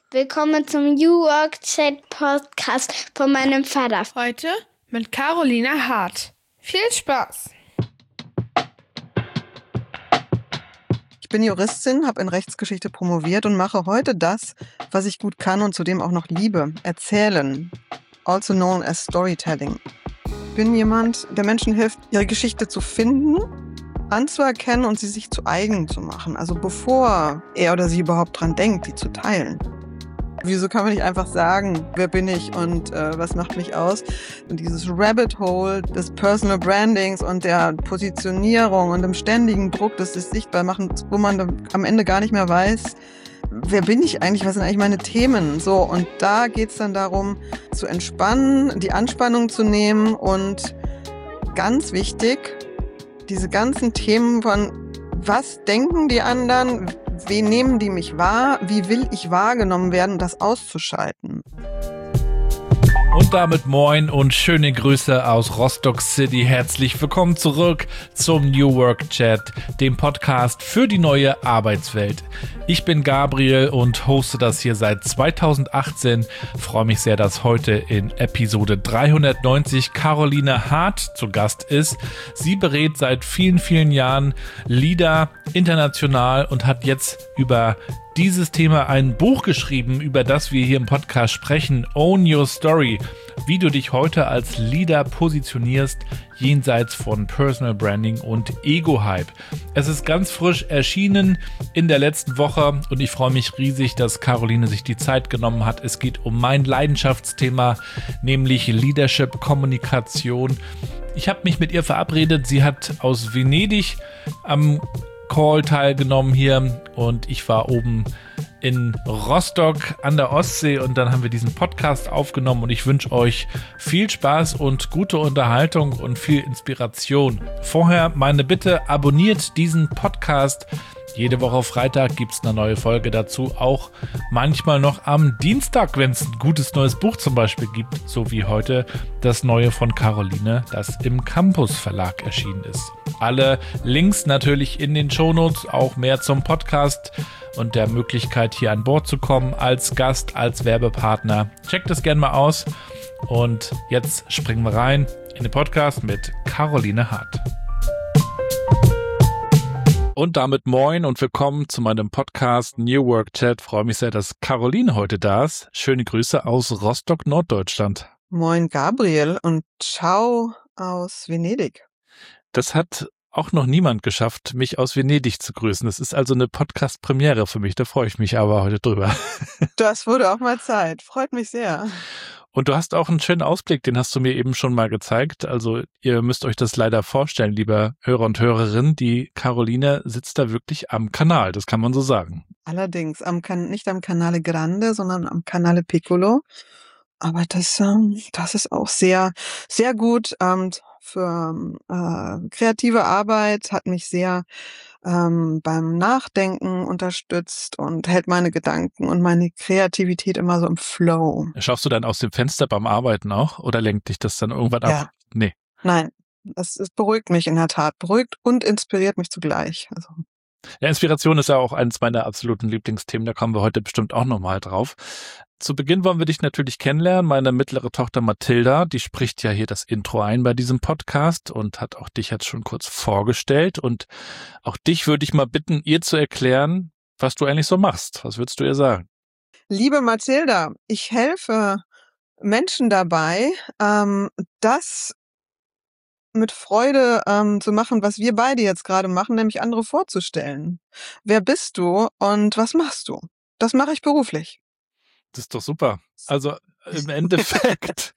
Willkommen zum New Work Chat Podcast von meinem Vater. Heute mit Carolina Hart. Viel Spaß! Ich bin Juristin, habe in Rechtsgeschichte promoviert und mache heute das, was ich gut kann und zudem auch noch liebe: Erzählen, also known as Storytelling. Ich bin jemand, der Menschen hilft, ihre Geschichte zu finden, anzuerkennen und sie sich zu eigen zu machen. Also bevor er oder sie überhaupt dran denkt, die zu teilen. Wieso kann man nicht einfach sagen, wer bin ich und was macht mich aus? Und dieses Rabbit Hole des Personal Brandings und der Positionierung und dem ständigen Druck des sich Sichtbarmachens, wo man am Ende gar nicht mehr weiß, wer bin ich eigentlich, was sind eigentlich meine Themen? So, und da geht's dann darum, zu entspannen, die Anspannung zu nehmen und ganz wichtig, diese ganzen Themen von was denken die anderen, wie nehmen die mich wahr, wie will ich wahrgenommen werden, das auszuschalten. Und damit moin und schöne Grüße aus Rostock City. Herzlich willkommen zurück zum New Work Chat, dem Podcast für die neue Arbeitswelt. Ich bin Gabriel und hoste das hier seit 2018. Freue mich sehr, dass heute in Episode 390 Carolina Hart zu Gast ist. Sie berät seit vielen, vielen Jahren Leader international und hat jetzt über dieses Thema ein Buch geschrieben, über das wir hier im Podcast sprechen, Own Your Story, wie du dich heute als Leader positionierst, jenseits von Personal Branding und Ego-Hype. Es ist ganz frisch erschienen in der letzten Woche und ich freue mich riesig, dass Caroline sich die Zeit genommen hat. Es geht um mein Leidenschaftsthema, nämlich Leadership, Kommunikation. Ich habe mich mit ihr verabredet. Sie hat aus Venedig am Call teilgenommen hier und ich war oben in Rostock an der Ostsee und dann haben wir diesen Podcast aufgenommen und ich wünsche euch viel Spaß und gute Unterhaltung und viel Inspiration. Vorher meine Bitte, abonniert diesen Podcast. Jede Woche Freitag gibt es eine neue Folge dazu, auch manchmal noch am Dienstag, wenn es ein gutes neues Buch zum Beispiel gibt, so wie heute das neue von Caroline, das im Campus Verlag erschienen ist. Alle Links natürlich in den Shownotes, auch mehr zum Podcast und der Möglichkeit hier an Bord zu kommen als Gast, als Werbepartner. Checkt das gerne mal aus und jetzt springen wir rein in den Podcast mit Caroline Hart. Und damit moin und willkommen zu meinem Podcast New Work Chat. Freue mich sehr, dass Caroline heute da ist. Schöne Grüße aus Rostock, Norddeutschland. Moin Gabriel und ciao aus Venedig. Das hat auch noch niemand geschafft, mich aus Venedig zu grüßen. Das ist also eine Podcast-Premiere für mich, da freue ich mich aber heute drüber. Das wurde auch mal Zeit, freut mich sehr. Und du hast auch einen schönen Ausblick, den hast du mir eben schon mal gezeigt. Also ihr müsst euch das leider vorstellen, lieber Hörer und Hörerinnen, die Caroline sitzt da wirklich am Kanal, das kann man so sagen. Allerdings, nicht am Canale Grande, sondern am Canale Piccolo. Aber das ist auch sehr, sehr gut für kreative Arbeit, hat mich sehr beim Nachdenken unterstützt und hält meine Gedanken und meine Kreativität immer so im Flow. Schaust du dann aus dem Fenster beim Arbeiten auch oder lenkt dich das dann irgendwann ab? Ja. Nee. Nein, es beruhigt mich in der Tat, beruhigt und inspiriert mich zugleich. Also. Ja, Inspiration ist ja auch eines meiner absoluten Lieblingsthemen, da kommen wir heute bestimmt auch nochmal drauf. Zu Beginn wollen wir dich natürlich kennenlernen. Meine mittlere Tochter Mathilda, die spricht ja hier das Intro ein bei diesem Podcast und hat auch dich jetzt schon kurz vorgestellt. Und auch dich würde ich mal bitten, ihr zu erklären, was du eigentlich so machst. Was würdest du ihr sagen? Liebe Mathilda, ich helfe Menschen dabei, das mit Freude zu machen, was wir beide jetzt gerade machen, nämlich andere vorzustellen. Wer bist du und was machst du? Das mache ich beruflich. Das ist doch super. Also im Endeffekt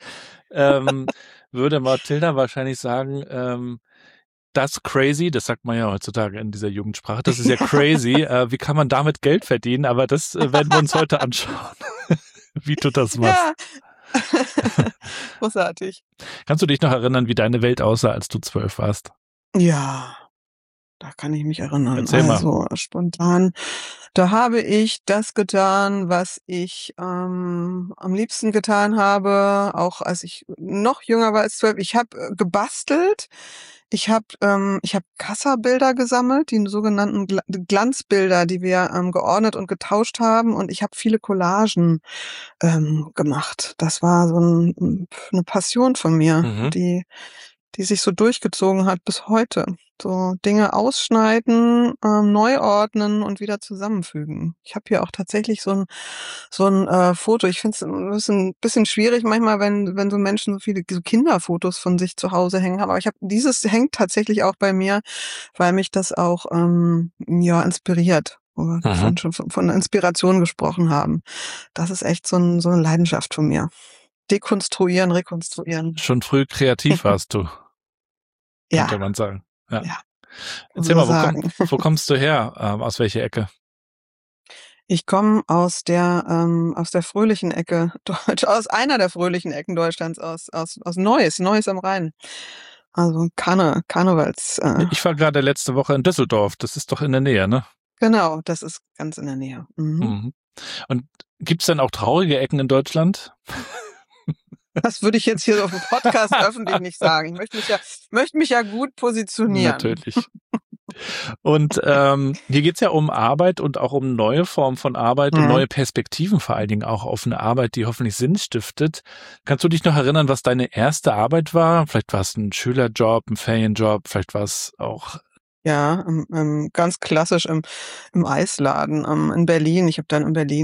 würde Mathilda wahrscheinlich sagen, das crazy, das sagt man ja heutzutage in dieser Jugendsprache, das ist ja crazy. Wie kann man damit Geld verdienen? Aber das werden wir uns heute anschauen, wie du das machst. Ja. Großartig. Kannst du dich noch erinnern, wie deine Welt aussah, als du 12 warst? Ja. Da kann ich mich erinnern. Erzähl mal. Also spontan, da habe ich das getan, was ich am liebsten getan habe, auch als ich noch jünger war als 12. Ich habe gebastelt. Ich habe Kassabilder gesammelt, die sogenannten Glanzbilder, die wir geordnet und getauscht haben. Und ich habe viele Collagen gemacht. Das war so eine Passion von mir, Mhm. die sich so durchgezogen hat bis heute. So Dinge ausschneiden, neu ordnen und wieder zusammenfügen. Ich habe hier auch tatsächlich so ein Foto. Ich finde es ein bisschen schwierig manchmal, wenn so Menschen so viele so Kinderfotos von sich zu Hause hängen haben. Aber dieses hängt tatsächlich auch bei mir, weil mich das auch inspiriert. Wo wir vorhin schon von Inspiration gesprochen haben. Das ist echt so eine Leidenschaft von mir. Dekonstruieren, rekonstruieren. Schon früh kreativ warst du, könnte man sagen. Ja. Erzähl mal, wo kommst du her? Aus welcher Ecke? Ich komme aus der fröhlichen Ecke aus einer der fröhlichen Ecken Deutschlands, aus Neuss am Rhein. Also Karnevals. Ich war gerade letzte Woche in Düsseldorf. Das ist doch in der Nähe, ne? Genau, das ist ganz in der Nähe. Mhm. Und gibt's denn auch traurige Ecken in Deutschland? Das würde ich jetzt hier auf dem Podcast öffentlich nicht sagen. Ich möchte mich ja gut positionieren. Natürlich. Und hier geht's ja um Arbeit und auch um neue Formen von Arbeit und neue Perspektiven, vor allen Dingen auch auf eine Arbeit, die hoffentlich Sinn stiftet. Kannst du dich noch erinnern, was deine erste Arbeit war? Vielleicht war es ein Schülerjob, ein Ferienjob, vielleicht war es auch... Ja, ganz klassisch im Eisladen in Berlin. Ich habe dann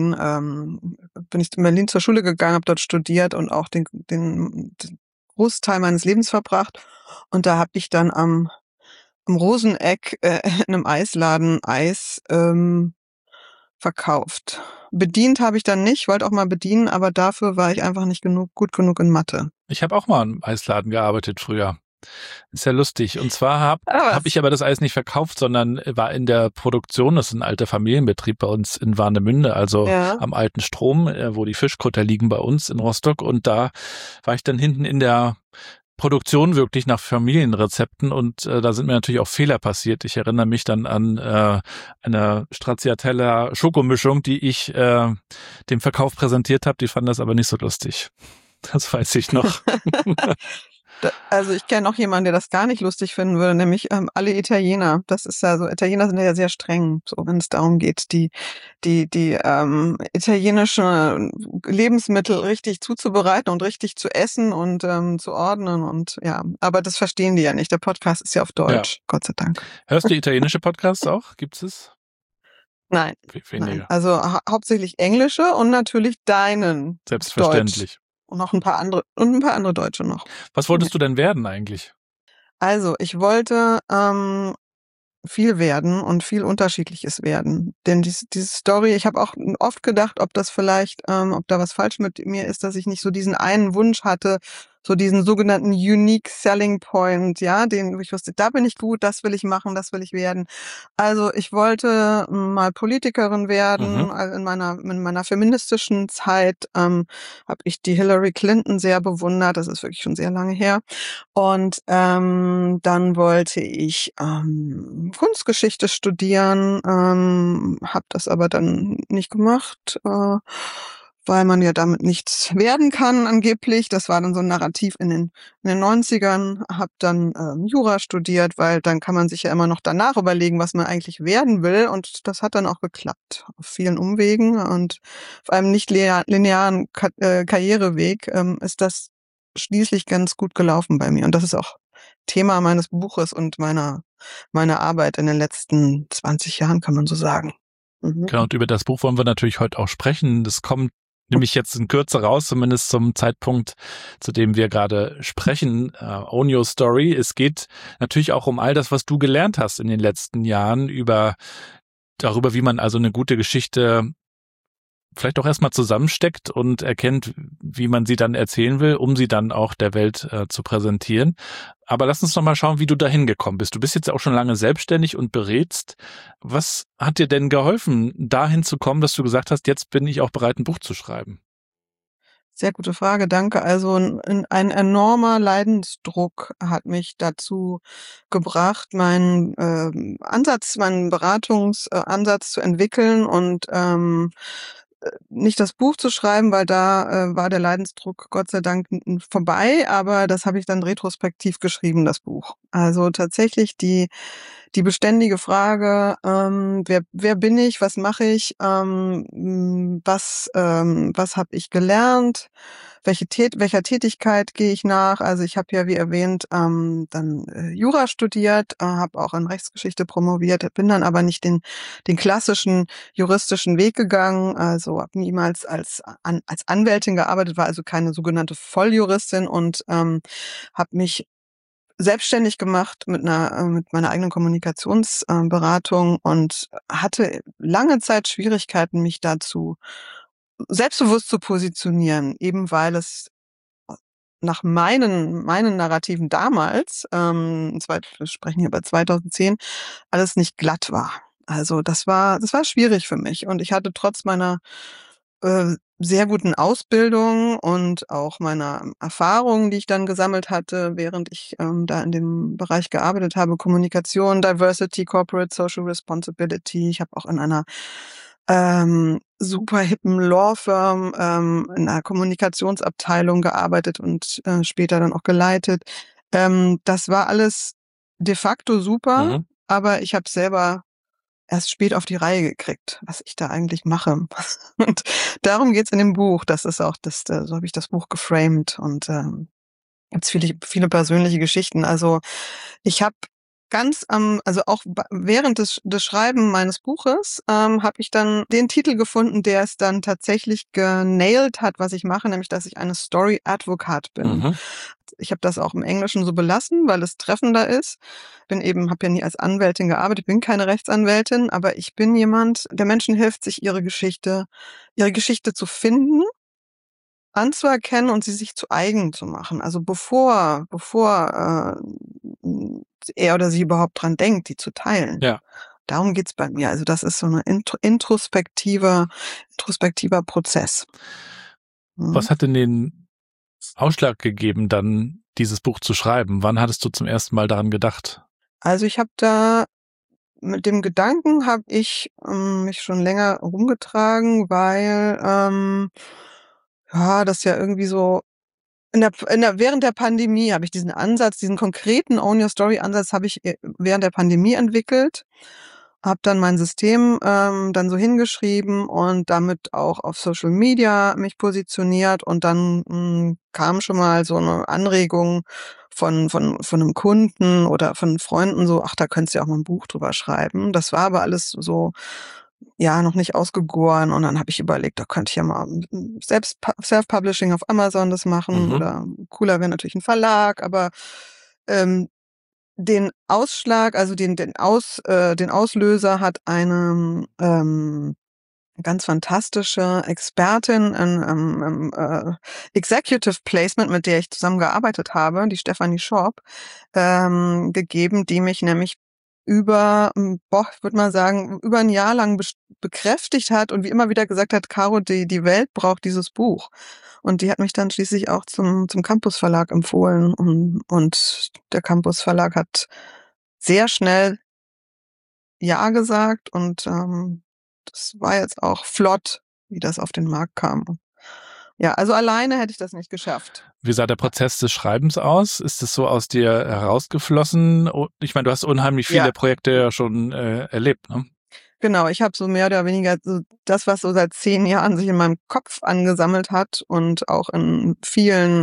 bin ich in Berlin zur Schule gegangen, habe dort studiert und auch den Großteil meines Lebens verbracht. Und da habe ich dann am Roseneck in einem Eisladen Eis verkauft. Bedient habe ich dann nicht, wollte auch mal bedienen, aber dafür war ich einfach nicht gut genug in Mathe. Ich habe auch mal im Eisladen gearbeitet früher. Ist ja lustig. Und zwar hab ich aber das Eis nicht verkauft, sondern war in der Produktion. Das ist ein alter Familienbetrieb bei uns in Warnemünde, also am alten Strom, wo die Fischkutter liegen bei uns in Rostock. Und da war ich dann hinten in der Produktion wirklich nach Familienrezepten und da sind mir natürlich auch Fehler passiert. Ich erinnere mich dann an eine Stracciatella Schokomischung, die ich dem Verkauf präsentiert habe. Die fanden das aber nicht so lustig. Das weiß ich noch. Also ich kenne auch jemanden, der das gar nicht lustig finden würde, nämlich alle Italiener. Das ist ja so, Italiener sind ja sehr streng, so wenn es darum geht, die italienischen Lebensmittel richtig zuzubereiten und richtig zu essen und zu ordnen und ja, aber das verstehen die ja nicht. Der Podcast ist ja auf Deutsch, Gott sei Dank. Hörst du italienische Podcasts auch? Gibt's es? Nein. Weniger. Nein. Also hauptsächlich englische und natürlich deinen. Selbstverständlich. Deutsch. Und noch ein paar andere Deutsche noch. Was wolltest du denn werden eigentlich? Also, ich wollte viel werden und viel Unterschiedliches werden. Denn diese Story, ich habe auch oft gedacht, ob das vielleicht, ob da was falsch mit mir ist, dass ich nicht so diesen einen Wunsch hatte, so diesen sogenannten Unique Selling Point, ja, wo ich wusste, da bin ich gut, das will ich machen, das will ich werden. Also ich wollte mal Politikerin werden. Also in meiner feministischen Zeit habe ich die Hillary Clinton sehr bewundert. Das ist wirklich schon sehr lange her. Und dann wollte ich Kunstgeschichte studieren, habe das aber dann nicht gemacht. Weil man ja damit nichts werden kann angeblich. Das war dann so ein Narrativ in den 90ern. Hab dann Jura studiert, weil dann kann man sich ja immer noch danach überlegen, was man eigentlich werden will. Und das hat dann auch geklappt. Auf vielen Umwegen und auf einem nicht linearen Karriereweg ist das schließlich ganz gut gelaufen bei mir. Und das ist auch Thema meines Buches und meiner Arbeit in den letzten 20 Jahren, kann man so sagen. Genau, und über das Buch wollen wir natürlich heute auch sprechen. Das kommt nämlich jetzt in Kürze raus, zumindest zum Zeitpunkt, zu dem wir gerade sprechen. Own Your Story. Es geht natürlich auch um all das, was du gelernt hast in den letzten Jahren, darüber, wie man also eine gute Geschichte vielleicht auch erstmal zusammensteckt und erkennt, wie man sie dann erzählen will, um sie dann auch der Welt zu präsentieren. Aber lass uns noch mal schauen, wie du dahin gekommen bist. Du bist jetzt auch schon lange selbstständig und berätst. Was hat dir denn geholfen, dahin zu kommen, dass du gesagt hast, jetzt bin ich auch bereit, ein Buch zu schreiben? Sehr gute Frage, danke. Also ein enormer Leidensdruck hat mich dazu gebracht, meinen meinen Beratungsansatz zu entwickeln und nicht das Buch zu schreiben, weil da war der Leidensdruck Gott sei Dank vorbei, aber das habe ich dann retrospektiv geschrieben, das Buch. Also tatsächlich die beständige Frage, wer bin ich, was mache ich, was habe ich gelernt, welcher Tätigkeit gehe ich nach. Also ich habe ja, wie erwähnt, dann Jura studiert, habe auch in Rechtsgeschichte promoviert, bin dann aber nicht den klassischen juristischen Weg gegangen, also habe niemals als Anwältin gearbeitet, war also keine sogenannte Volljuristin und habe mich selbstständig gemacht mit meiner eigenen Kommunikationsberatung und hatte lange Zeit Schwierigkeiten, mich dazu selbstbewusst zu positionieren, eben weil es nach meinen Narrativen damals, wir sprechen hier über 2010, alles nicht glatt war. Also das war schwierig für mich und ich hatte trotz meiner sehr guten Ausbildung und auch meiner Erfahrungen, die ich dann gesammelt hatte, während ich da in dem Bereich gearbeitet habe, Kommunikation, Diversity, Corporate Social Responsibility. Ich habe auch in einer super hippen Law Firm in einer Kommunikationsabteilung gearbeitet und später dann auch geleitet. Das war alles de facto super, aber ich habe selber erst spät auf die Reihe gekriegt, was ich da eigentlich mache. Und darum geht's in dem Buch. Das ist auch so habe ich das Buch geframed und gibt's viele persönliche Geschichten. Also ich habe also auch während des Schreiben meines Buches habe ich dann den Titel gefunden, der es dann tatsächlich genailt hat, was ich mache, nämlich dass ich eine Story Advocate bin. Ich habe das auch im Englischen so belassen, weil es treffender ist. Habe ja nie als Anwältin gearbeitet, bin keine Rechtsanwältin, aber ich bin jemand, der Menschen hilft, sich ihre Geschichte zu finden, anzuerkennen und sie sich zu eigen zu machen. Also bevor er oder sie überhaupt dran denkt, die zu teilen. Ja. Darum geht's bei mir. Also das ist so ein introspektiver Prozess. Was hat denn den Ausschlag gegeben, dann dieses Buch zu schreiben? Wann hattest du zum ersten Mal daran gedacht? Also ich habe mit dem Gedanken habe ich mich schon länger rumgetragen, weil das ja irgendwie so während der Pandemie habe ich diesen konkreten Own Your Story Ansatz habe ich während der Pandemie entwickelt, habe dann mein System dann so hingeschrieben und damit auch auf Social Media mich positioniert und dann kam schon mal so eine Anregung von einem Kunden oder von Freunden so, ach, da könntest du ja auch mal ein Buch drüber schreiben. Das war aber alles so noch nicht ausgegoren und dann habe ich überlegt, da könnte ich ja mal selbst Self-Publishing auf Amazon das machen oder cooler wäre natürlich ein Verlag, aber den Ausschlag, also den Auslöser hat eine ganz fantastische Expertin in Executive Placement, mit der ich zusammengearbeitet habe, die Stefanie Schorb, gegeben, die mich nämlich ich würde mal sagen, über ein Jahr lang bekräftigt hat und wie immer wieder gesagt hat, Caro, die Welt braucht dieses Buch. Und die hat mich dann schließlich auch zum Campus Verlag empfohlen und der Campus Verlag hat sehr schnell Ja gesagt und das war jetzt auch flott, wie das auf den Markt kam. Ja, also alleine hätte ich das nicht geschafft. Wie sah der Prozess des Schreibens aus? Ist es so aus dir herausgeflossen? Ich meine, du hast unheimlich viele Projekte ja schon erlebt, ne? Genau, ich habe so mehr oder weniger so das, was so seit 10 Jahren sich in meinem Kopf angesammelt hat und auch in vielen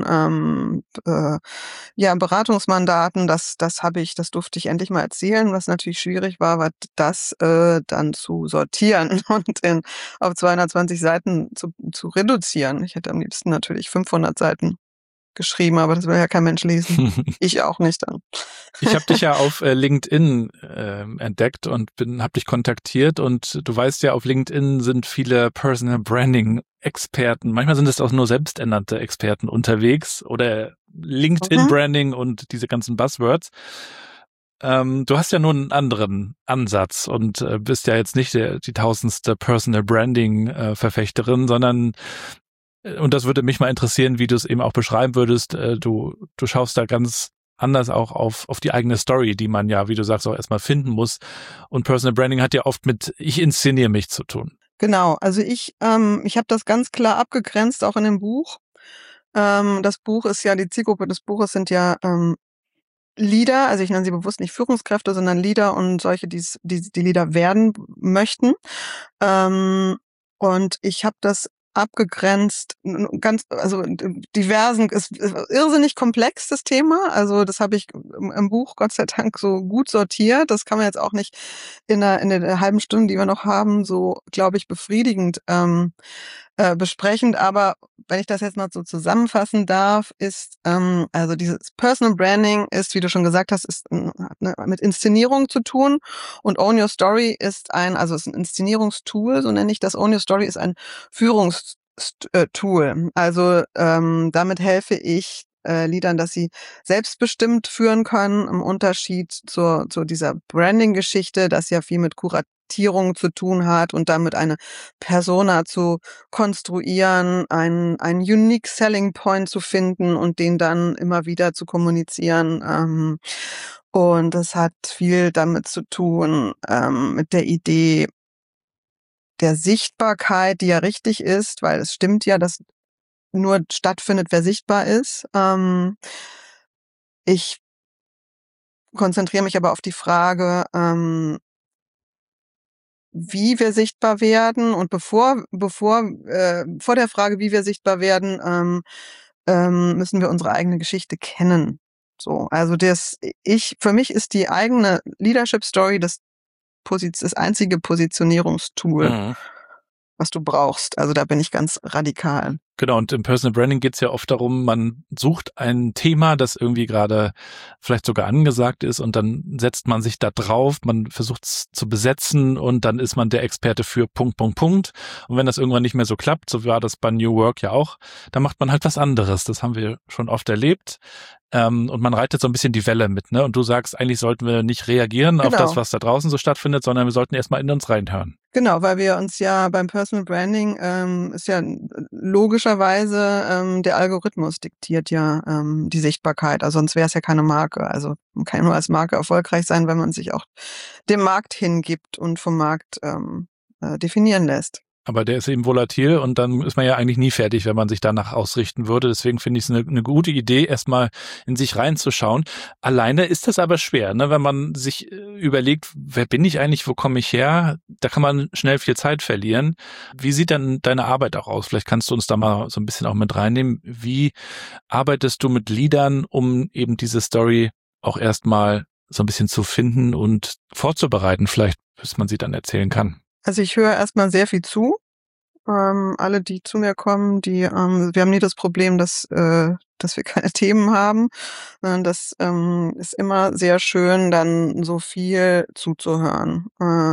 Beratungsmandaten, das durfte ich endlich mal erzählen, was natürlich schwierig war das dann zu sortieren und auf 220 Seiten zu reduzieren. Ich hätte am liebsten natürlich 500 Seiten geschrieben, aber das will ja kein Mensch lesen. Ich auch nicht dann. Ich habe dich ja auf LinkedIn entdeckt und habe dich kontaktiert und du weißt ja, auf LinkedIn sind viele Personal Branding Experten. Manchmal sind es auch nur selbsternannte Experten unterwegs oder LinkedIn Branding und diese ganzen Buzzwords. Du hast ja nur einen anderen Ansatz und bist ja jetzt nicht die tausendste Personal Branding Verfechterin, sondern Und das würde mich mal interessieren, wie du es eben auch beschreiben würdest. Du schaust da ganz anders auch auf die eigene Story, die man ja, wie du sagst, auch erstmal finden muss. Und Personal Branding hat ja oft mit ich inszeniere mich zu tun. Genau, also ich habe das ganz klar abgegrenzt, auch in dem Buch. Das Buch ist ja, die Zielgruppe des Buches sind ja Leader, also ich nenne sie bewusst nicht Führungskräfte, sondern Leader und solche, die Leader werden möchten. Und ich habe das abgegrenzt, ganz, also diversen, ist irrsinnig komplex, das Thema. Also das habe ich im Buch Gott sei Dank so gut sortiert. Das kann man jetzt auch nicht in der halben Stunde, die wir noch haben, so, glaube ich, befriedigend besprechen. Aber wenn ich das jetzt mal so zusammenfassen darf, ist, also dieses Personal Branding ist, wie du schon gesagt hast, hat mit Inszenierung zu tun. Und Own Your Story ist ist ein Inszenierungstool, so nenne ich das. Own Your Story ist ein Führungstool. Also damit helfe ich Leadern, dass sie selbstbestimmt führen können, im Unterschied zu dieser Branding-Geschichte, das ja viel mit Kuratierung zu tun hat und damit eine Persona zu konstruieren, einen Unique Selling Point zu finden und den dann immer wieder zu kommunizieren. Und das hat viel damit zu tun, mit der Idee der Sichtbarkeit, die ja richtig ist, weil es stimmt ja, dass nur stattfindet, wer sichtbar ist. Ich konzentriere mich aber auf die Frage, wie wir sichtbar werden, und vor der Frage, wie wir sichtbar werden, müssen wir unsere eigene Geschichte kennen. So, also für mich ist die eigene Leadership Story das einzige Positionierungstool, was du brauchst. Also da bin ich ganz radikal. Genau, und im Personal Branding geht es ja oft darum, man sucht ein Thema, das irgendwie gerade vielleicht sogar angesagt ist, und dann setzt man sich da drauf, man versucht es zu besetzen und dann ist man der Experte für Punkt. Und wenn das irgendwann nicht mehr so klappt, so war das bei New Work ja auch, dann macht man halt was anderes. Das haben wir schon oft erlebt. Und man reitet so ein bisschen die Welle mit, ne? Und du sagst, eigentlich sollten wir nicht reagieren auf das, was da draußen so stattfindet, sondern wir sollten erstmal in uns reinhören. Genau, weil wir uns ja beim Personal Branding ist ja logischerweise der Algorithmus diktiert ja die Sichtbarkeit, also sonst wäre es ja keine Marke. Also man kann ja nur als Marke erfolgreich sein, wenn man sich auch dem Markt hingibt und vom Markt definieren lässt. Aber der ist eben volatil und dann ist man ja eigentlich nie fertig, wenn man sich danach ausrichten würde. Deswegen finde ich es eine gute Idee, erstmal in sich reinzuschauen. Alleine ist das aber schwer, ne? Wenn man sich überlegt, wer bin ich eigentlich, wo komme ich her? Da kann man schnell viel Zeit verlieren. Wie sieht dann deine Arbeit auch aus? Vielleicht kannst du uns da mal so ein bisschen auch mit reinnehmen. Wie arbeitest du mit Leadern, um eben diese Story auch erstmal so ein bisschen zu finden und vorzubereiten, vielleicht, bis man sie dann erzählen kann? Also ich höre erstmal sehr viel zu. Alle, die zu mir kommen, wir haben nie das Problem, dass wir keine Themen haben. Das ist immer sehr schön, dann so viel zuzuhören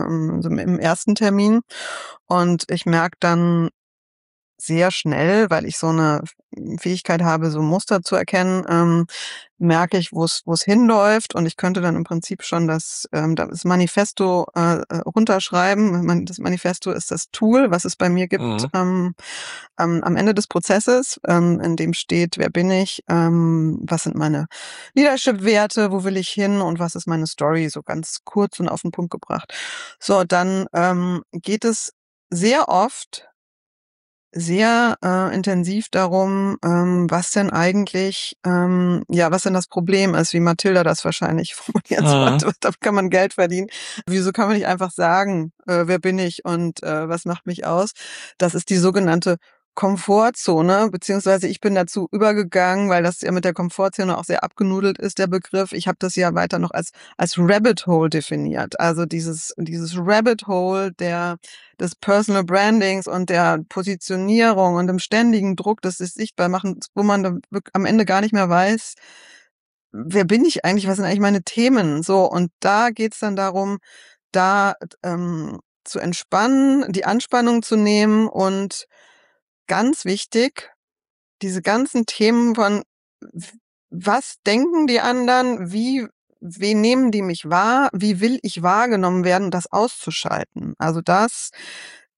im ersten Termin. Und ich merke dann sehr schnell, weil ich so eine Fähigkeit habe, so Muster zu erkennen, merke ich, wo es hinläuft, und ich könnte dann im Prinzip schon das Manifesto runterschreiben. Das Manifesto ist das Tool, was es bei mir gibt am Ende des Prozesses, in dem steht, wer bin ich, was sind meine Leadership-Werte, wo will ich hin und was ist meine Story, so ganz kurz und auf den Punkt gebracht. So, dann geht es sehr oft sehr intensiv darum, was denn eigentlich, was denn das Problem ist, wie Mathilda das wahrscheinlich formuliert hat. Da kann man Geld verdienen. Wieso kann man nicht einfach sagen, wer bin ich und was macht mich aus? Das ist die sogenannte Komfortzone, beziehungsweise ich bin dazu übergegangen, weil das ja mit der Komfortzone auch sehr abgenudelt ist, der Begriff. Ich habe das ja weiter noch als Rabbit Hole definiert. Also dieses Rabbit Hole des Personal Brandings und der Positionierung und dem ständigen Druck, das sich sichtbar machen, wo man dann am Ende gar nicht mehr weiß, wer bin ich eigentlich, was sind eigentlich meine Themen? So, und da geht's dann darum, da zu entspannen, die Anspannung zu nehmen und ganz wichtig, diese ganzen Themen von was denken die anderen, wie nehmen die mich wahr, wie will ich wahrgenommen werden, das auszuschalten. Also das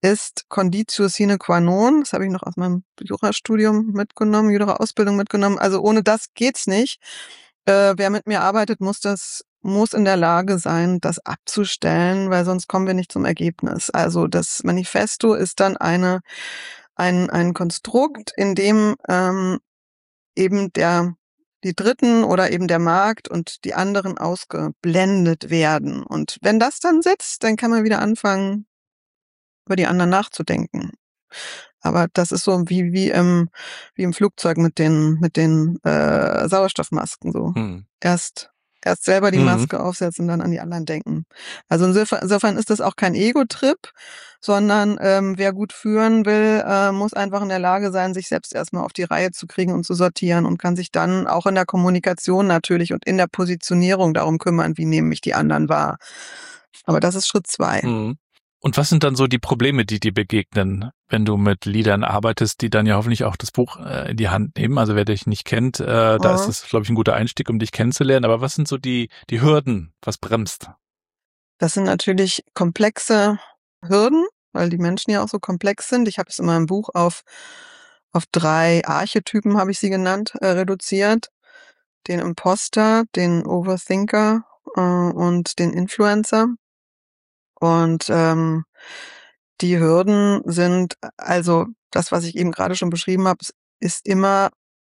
ist Conditio sine qua non. Das habe ich noch aus meinem Jurastudium mitgenommen, Jura-Ausbildung mitgenommen. Also ohne das geht's nicht. Wer mit mir arbeitet, muss in der Lage sein, das abzustellen, weil sonst kommen wir nicht zum Ergebnis. Also das Manifesto ist dann ein Konstrukt, in dem eben die Dritten oder eben der Markt und die anderen ausgeblendet werden. Und wenn das dann sitzt, dann kann man wieder anfangen, über die anderen nachzudenken. Aber das ist so wie im Flugzeug mit den Sauerstoffmasken so. Erst selber die Maske aufsetzen und dann an die anderen denken. Also insofern ist das auch kein Ego-Trip, sondern wer gut führen will, muss einfach in der Lage sein, sich selbst erstmal auf die Reihe zu kriegen und zu sortieren und kann sich dann auch in der Kommunikation natürlich und in der Positionierung darum kümmern, wie nehmen mich die anderen wahr. Aber das ist Schritt 2. Und was sind dann so die Probleme, die dir begegnen, wenn du mit Leadern arbeitest, die dann ja hoffentlich auch das Buch in die Hand nehmen? Also wer dich nicht kennt, da ist es, glaube ich, ein guter Einstieg, um dich kennenzulernen. Aber was sind so die Hürden? Was bremst? Das sind natürlich komplexe Hürden, weil die Menschen ja auch so komplex sind. Ich habe es in meinem Buch auf 3 Archetypen, habe ich sie genannt, reduziert. Den Imposter, den Overthinker und den Influencer. Und die Hürden sind, also das, was ich eben gerade schon beschrieben habe, ist immer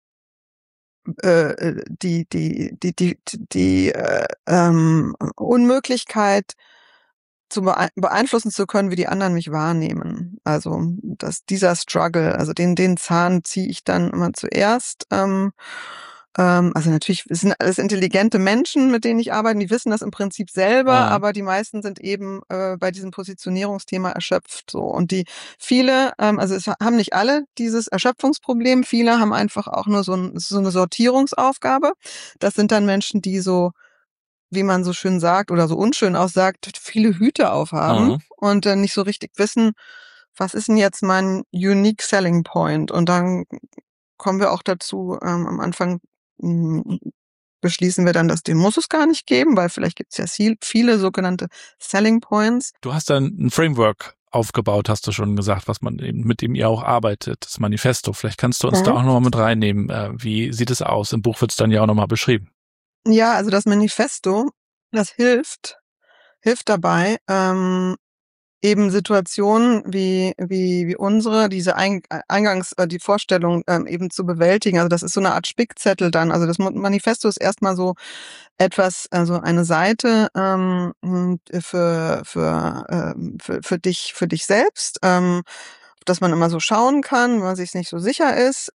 die Unmöglichkeit beeinflussen zu können, wie die anderen mich wahrnehmen. Also dieser Struggle, also den Zahn ziehe ich dann immer zuerst. Also natürlich sind alles intelligente Menschen, mit denen ich arbeite, die wissen das im Prinzip selber, aber die meisten sind eben bei diesem Positionierungsthema erschöpft. So. Und viele, also es haben nicht alle dieses Erschöpfungsproblem, viele haben einfach auch nur so eine Sortierungsaufgabe. Das sind dann Menschen, die so, wie man so schön sagt oder so unschön auch sagt, viele Hüte aufhaben und nicht so richtig wissen, was ist denn jetzt mein Unique Selling Point? Und dann kommen wir auch dazu, am Anfang beschließen wir dann, den muss es gar nicht geben, weil vielleicht gibt es ja viele sogenannte Selling Points. Du hast dann ein Framework aufgebaut, hast du schon gesagt, was man eben, mit dem ihr auch arbeitet, das Manifesto. Vielleicht kannst du uns da auch nochmal mit reinnehmen. Wie sieht es aus? Im Buch wird es dann ja auch nochmal beschrieben. Ja, also das Manifesto, das hilft dabei, eben Situationen wie unsere, diese eingangs die Vorstellung eben zu bewältigen. Also das ist so eine Art Spickzettel dann. Also das Manifesto ist erstmal so etwas, also eine Seite für dich selbst, dass man immer so schauen kann, wenn man sich nicht so sicher ist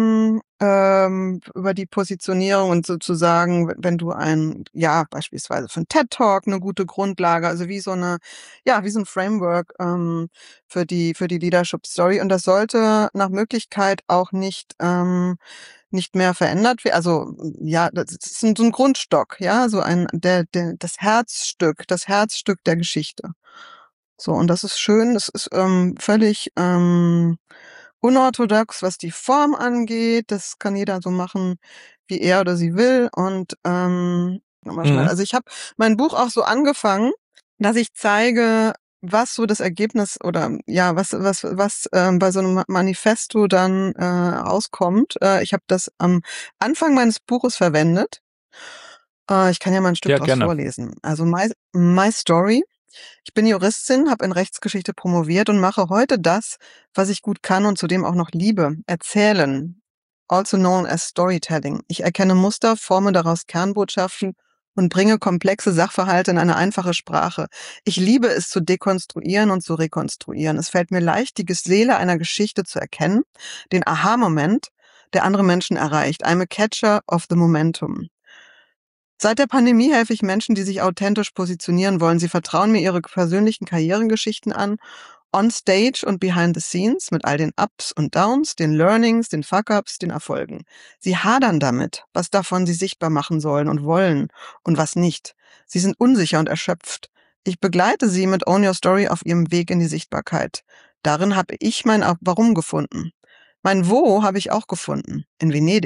über die Positionierung und sozusagen, wenn du beispielsweise für einen TED-Talk eine gute Grundlage, also wie so ein Framework für die Leadership Story. Und das sollte nach Möglichkeit auch nicht mehr verändert werden. Also das ist so ein Grundstock, ja, so das Herzstück der Geschichte. So, und das ist schön, das ist völlig unorthodox, was die Form angeht. Das kann jeder so machen, wie er oder sie will. Und also ich habe mein Buch auch so angefangen, dass ich zeige, was so das Ergebnis oder was bei so einem Manifesto dann rauskommt. Ich habe das am Anfang meines Buches verwendet. Ich kann ja mal ein Stück draus vorlesen. Also My Story. Ich bin Juristin, habe in Rechtsgeschichte promoviert und mache heute das, was ich gut kann und zudem auch noch liebe, erzählen, also known as Storytelling. Ich erkenne Muster, forme daraus Kernbotschaften und bringe komplexe Sachverhalte in eine einfache Sprache. Ich liebe es zu dekonstruieren und zu rekonstruieren. Es fällt mir leicht, die Seele einer Geschichte zu erkennen, den Aha-Moment, der andere Menschen erreicht. I'm a catcher of the momentum. Seit der Pandemie helfe ich Menschen, die sich authentisch positionieren wollen. Sie vertrauen mir ihre persönlichen Karrieregeschichten an, on stage und behind the scenes, mit all den Ups und Downs, den Learnings, den Fuck-Ups, den Erfolgen. Sie hadern damit, was davon sie sichtbar machen sollen und wollen und was nicht. Sie sind unsicher und erschöpft. Ich begleite sie mit Own Your Story auf ihrem Weg in die Sichtbarkeit. Darin habe ich mein Warum gefunden. Mein Wo habe ich auch gefunden, in Venedig.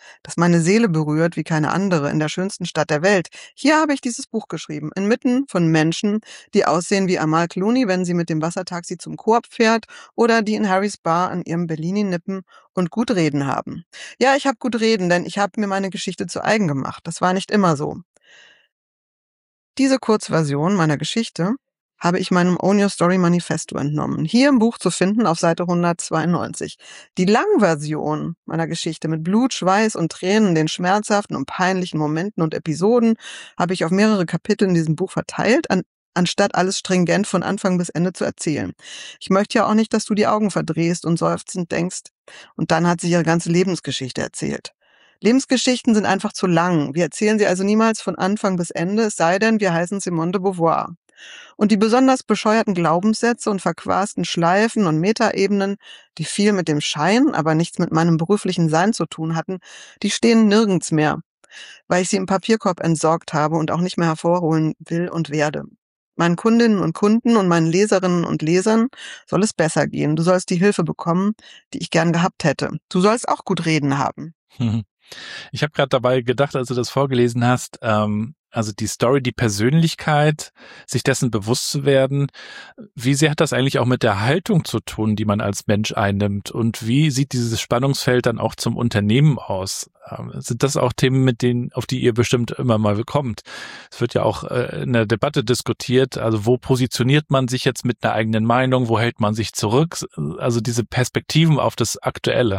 das meine Seele berührt wie keine andere in der schönsten Stadt der Welt. Hier habe ich dieses Buch geschrieben, inmitten von Menschen, die aussehen wie Amal Clooney, wenn sie mit dem Wassertaxi zum Coop fährt oder die in Harrys Bar an ihrem Bellini nippen und gut reden haben. Ja, ich habe gut reden, denn ich habe mir meine Geschichte zu eigen gemacht. Das war nicht immer so. Diese Kurzversion meiner Geschichte habe ich meinem Own Your Story Manifesto entnommen. Hier im Buch zu finden auf Seite 192. Die Langversion meiner Geschichte mit Blut, Schweiß und Tränen, den schmerzhaften und peinlichen Momenten und Episoden habe ich auf mehrere Kapitel in diesem Buch verteilt, anstatt alles stringent von Anfang bis Ende zu erzählen. Ich möchte ja auch nicht, dass du die Augen verdrehst und seufzend denkst, und dann hat sie ihre ganze Lebensgeschichte erzählt. Lebensgeschichten sind einfach zu lang. Wir erzählen sie also niemals von Anfang bis Ende, es sei denn, wir heißen Simone de Beauvoir. Und die besonders bescheuerten Glaubenssätze und verquasten Schleifen und Metaebenen, die viel mit dem Schein, aber nichts mit meinem beruflichen Sein zu tun hatten, die stehen nirgends mehr, weil ich sie im Papierkorb entsorgt habe und auch nicht mehr hervorholen will und werde. Meinen Kundinnen und Kunden und meinen Leserinnen und Lesern soll es besser gehen. Du sollst die Hilfe bekommen, die ich gern gehabt hätte. Du sollst auch gut reden haben. Ich habe gerade dabei gedacht, als du das vorgelesen hast, also die Story, die Persönlichkeit, sich dessen bewusst zu werden, wie sehr hat das eigentlich auch mit der Haltung zu tun, die man als Mensch einnimmt, und wie sieht dieses Spannungsfeld dann auch zum Unternehmen aus? Sind das auch Themen, auf die ihr bestimmt immer mal kommt? Es wird ja auch in der Debatte diskutiert, also wo positioniert man sich jetzt mit einer eigenen Meinung, wo hält man sich zurück? Also diese Perspektiven auf das Aktuelle.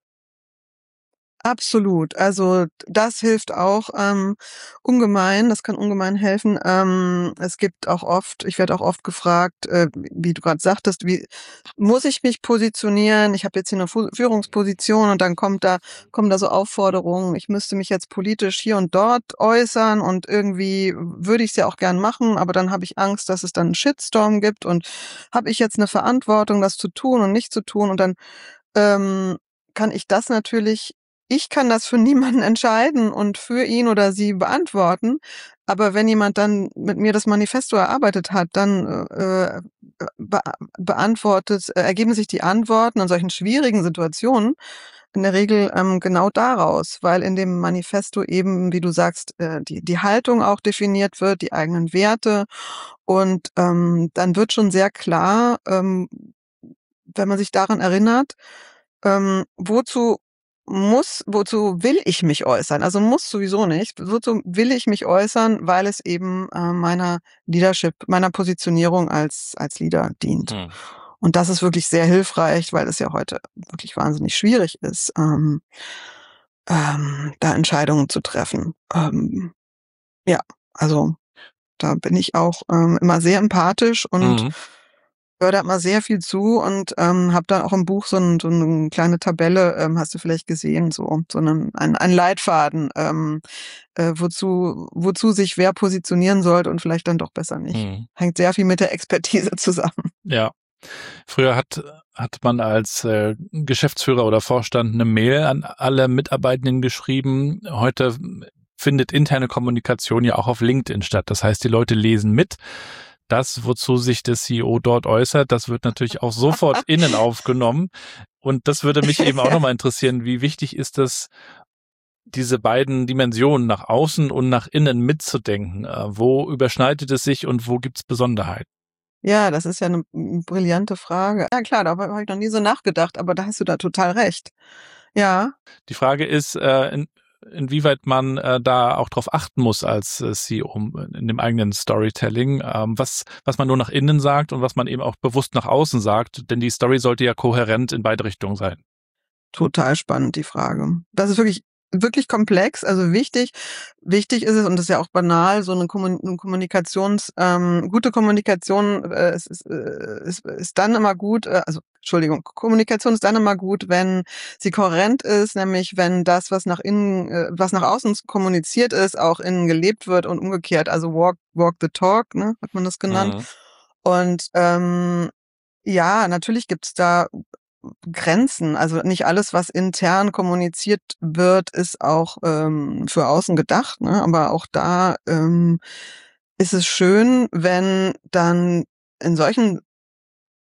Absolut. Also das hilft auch ungemein. Das kann ungemein helfen. Es gibt auch oft, ich werde auch oft gefragt, wie du gerade sagtest, wie muss ich mich positionieren? Ich habe jetzt hier eine Führungsposition und dann kommen da so Aufforderungen, ich müsste mich jetzt politisch hier und dort äußern und irgendwie würde ich es ja auch gern machen, aber dann habe ich Angst, dass es dann einen Shitstorm gibt und habe ich jetzt eine Verantwortung, das zu tun und nicht zu tun, und dann kann ich das natürlich. Ich kann das für niemanden entscheiden und für ihn oder sie beantworten. Aber wenn jemand dann mit mir das Manifesto erarbeitet hat, dann ergeben sich die Antworten an solchen schwierigen Situationen in der Regel genau daraus, weil in dem Manifesto eben, wie du sagst, die Haltung auch definiert wird, die eigenen Werte, und dann wird schon sehr klar, wenn man sich daran erinnert, wozu will ich mich äußern? Also muss sowieso nicht. Wozu will ich mich äußern? Weil es eben meiner Positionierung als Leader dient. Hm. Und das ist wirklich sehr hilfreich, weil es ja heute wirklich wahnsinnig schwierig ist, da Entscheidungen zu treffen. Ja, also da bin ich auch immer sehr empathisch und höre da immer sehr viel zu und habe dann auch im Buch so eine kleine Tabelle, hast du vielleicht gesehen, so ein Leitfaden, wozu sich wer positionieren sollte und vielleicht dann doch besser nicht. Hängt sehr viel mit der Expertise zusammen. Ja. Früher hat man als Geschäftsführer oder Vorstand eine Mail an alle Mitarbeitenden geschrieben. Heute findet interne Kommunikation ja auch auf LinkedIn statt. Das heißt, die Leute lesen mit. Das, wozu sich der CEO dort äußert, das wird natürlich auch sofort innen aufgenommen. Und das würde mich eben auch nochmal interessieren, wie wichtig ist es, diese beiden Dimensionen nach außen und nach innen mitzudenken? Wo überschneidet es sich und wo gibt es Besonderheiten? Ja, das ist ja eine brillante Frage. Ja klar, darüber habe ich noch nie so nachgedacht, aber da hast du da total recht. Ja. Die Frage ist, inwieweit man da auch drauf achten muss als CEO in dem eigenen Storytelling, was man nur nach innen sagt und was man eben auch bewusst nach außen sagt, denn die Story sollte ja kohärent in beide Richtungen sein. Total spannend, die Frage. Das ist wirklich komplex, also wichtig ist es, und das ist ja auch banal, so eine gute Kommunikation ist dann immer gut, Kommunikation ist dann immer gut, wenn sie kohärent ist, nämlich wenn das, was nach außen kommuniziert ist, auch innen gelebt wird und umgekehrt, also walk the talk, ne, hat man das genannt. Und ja, natürlich gibt's da Grenzen. Also nicht alles, was intern kommuniziert wird, ist auch für außen gedacht, ne? Aber auch da ist es schön, wenn dann in solchen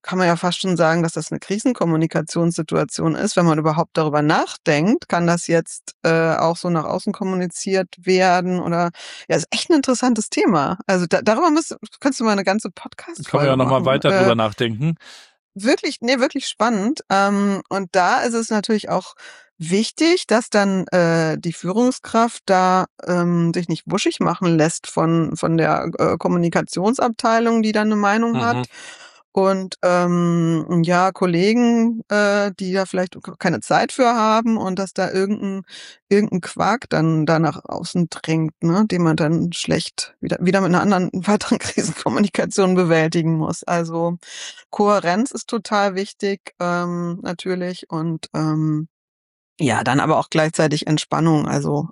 kann man ja fast schon sagen, dass das eine Krisenkommunikationssituation ist. Wenn man überhaupt darüber nachdenkt, kann das jetzt auch so nach außen kommuniziert werden oder ja, ist echt ein interessantes Thema. Also darüber könntest du mal eine ganze Podcast-Folge Können wir ja nochmal weiter drüber nachdenken. Wirklich spannend. Und da ist es natürlich auch wichtig, dass dann die Führungskraft da sich nicht wuschig machen lässt von der Kommunikationsabteilung, die dann eine Meinung hat. Und ja, Kollegen, die da vielleicht keine Zeit für haben und dass da irgendein Quark dann da nach außen dringt, ne, den man dann schlecht wieder mit einer anderen weiteren Krisenkommunikation bewältigen muss. Also Kohärenz ist total wichtig, natürlich. Und ja, dann aber auch gleichzeitig Entspannung. Also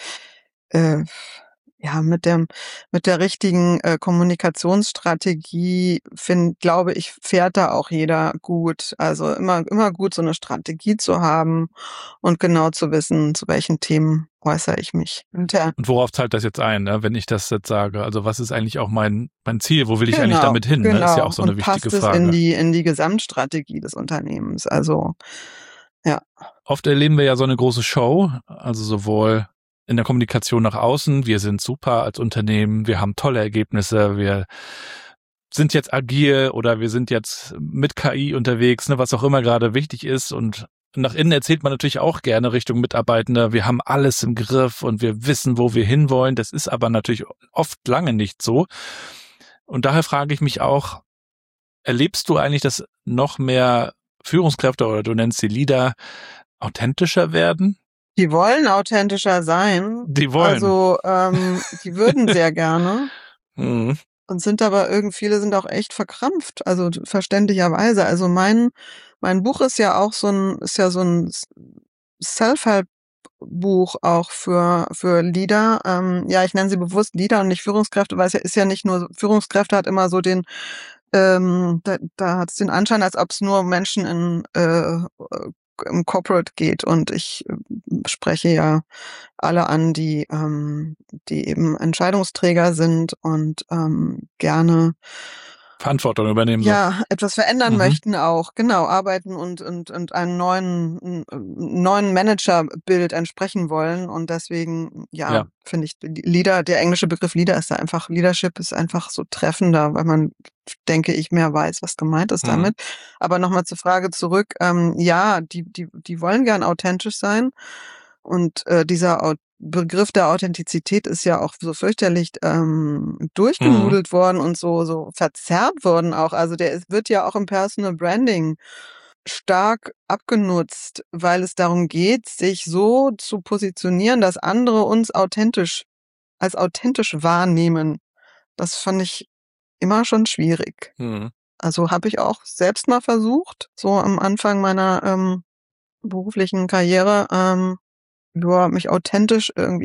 ja, mit der richtigen Kommunikationsstrategie glaube ich, fährt da auch jeder gut. Also immer gut, so eine Strategie zu haben und genau zu wissen, zu welchen Themen äußere ich mich. Und worauf zahlt das jetzt ein, ne, wenn ich das jetzt sage? Also was ist eigentlich auch mein Ziel? Wo will ich eigentlich damit hin? Genau. Ne? Ist ja auch so eine wichtige Frage. Passt es in die Gesamtstrategie des Unternehmens? Also ja. Oft erleben wir ja so eine große Show, also sowohl in der Kommunikation nach außen, wir sind super als Unternehmen, wir haben tolle Ergebnisse, wir sind jetzt agil oder wir sind jetzt mit KI unterwegs, ne, was auch immer gerade wichtig ist. Und nach innen erzählt man natürlich auch gerne Richtung Mitarbeitende, wir haben alles im Griff und wir wissen, wo wir hinwollen. Das ist aber natürlich oft lange nicht so. Und daher frage ich mich auch, erlebst du eigentlich, dass noch mehr Führungskräfte oder du nennst sie Leader authentischer werden? Die wollen authentischer sein. Die wollen. Also die würden sehr gerne. Mhm. Und sind aber viele sind auch echt verkrampft, also verständlicherweise. Also mein Buch ist ja auch so ein Self-Help-Buch auch für Leader. Ja, ich nenne sie bewusst Leader und nicht Führungskräfte, weil es ist ja nicht nur Führungskräfte hat immer so den da hat es den Anschein, als ob es nur Menschen im Corporate geht, und ich spreche ja alle an, die eben Entscheidungsträger sind und gerne Verantwortung übernehmen. Ja, etwas verändern möchten auch, genau, arbeiten und einem neuen Managerbild entsprechen wollen. Und deswegen, ja. Finde ich, der englische Begriff Leader ist da einfach, Leadership ist einfach so treffender, weil man, denke ich, mehr weiß, was gemeint ist damit. Aber nochmal zur Frage zurück, ja, die wollen gern authentisch sein. Und dieser Begriff der Authentizität ist ja auch so fürchterlich durchgenudelt worden und so verzerrt worden auch. Also wird ja auch im Personal Branding stark abgenutzt, weil es darum geht, sich so zu positionieren, dass andere uns als authentisch wahrnehmen. Das fand ich immer schon schwierig. Also habe ich auch selbst mal versucht, so am Anfang meiner beruflichen Karriere, mich authentisch in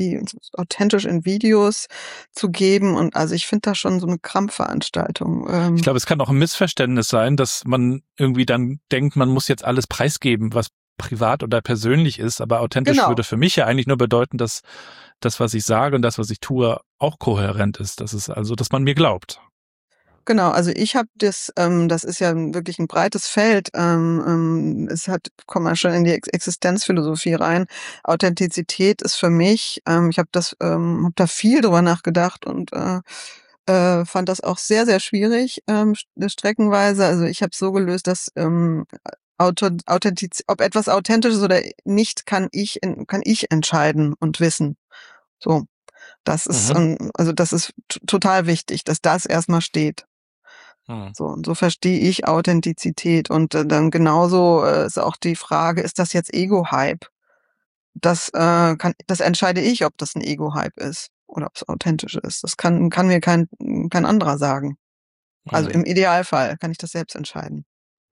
Videos zu geben. Und also ich finde das schon so eine Krampfveranstaltung. Ich glaube, es kann auch ein Missverständnis sein, dass man irgendwie dann denkt, man muss jetzt alles preisgeben, was privat oder persönlich ist. Aber authentisch würde für mich ja eigentlich nur bedeuten, dass das, was ich sage und das, was ich tue, auch kohärent ist. Das ist also, dass man mir glaubt. Genau, also ich habe das ist ja wirklich ein breites Feld. Kommt man schon in die Existenzphilosophie rein. Authentizität ist für mich, ich habe da viel drüber nachgedacht und fand das auch sehr, sehr schwierig, streckenweise. Also ich habe es so gelöst, dass ob etwas authentisch ist oder nicht, kann ich entscheiden und wissen. So, das ist das ist total wichtig, dass das erstmal steht. So, und so verstehe ich Authentizität. Und dann genauso ist auch die Frage, ist das jetzt Ego-Hype? Das entscheide ich, ob das ein Ego-Hype ist oder ob es authentisch ist. Das kann mir kein anderer sagen. Also im Idealfall kann ich das selbst entscheiden.